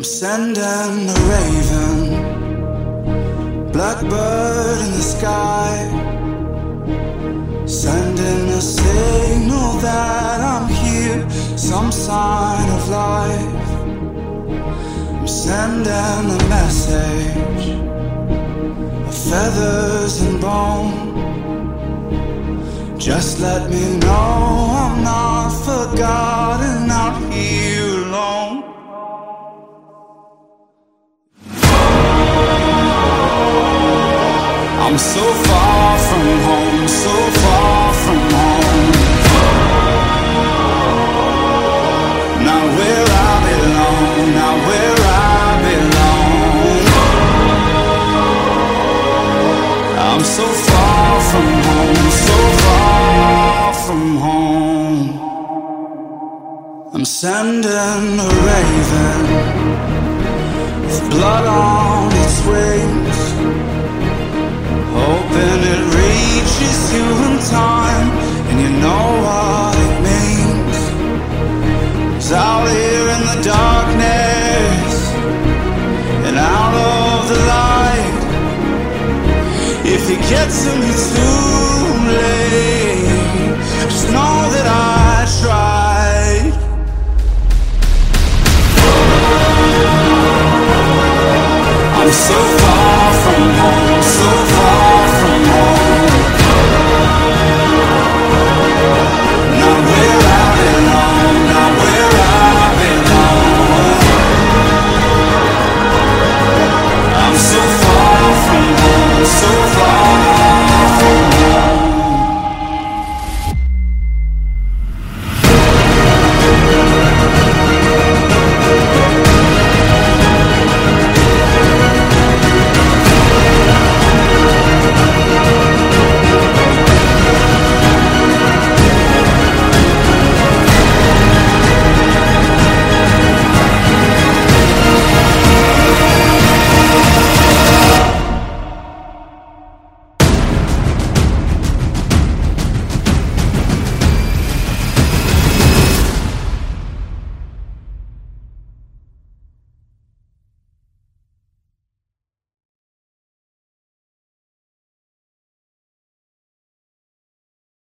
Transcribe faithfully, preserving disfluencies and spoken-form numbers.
I'm sending a raven, blackbird in the sky, sending a signal that I'm here, some sign of life. I'm sending a message of feathers and bone. Just let me know I'm not forgotten out here alone. I'm so far from home, so far from home. Not where I belong, not where I belong. I'm so far from home, so far from home. I'm sending a raven with blood on its wings, hoping it reaches you in time, and you know what it means. 'Cause out here in the darkness and out of the light, if you get to me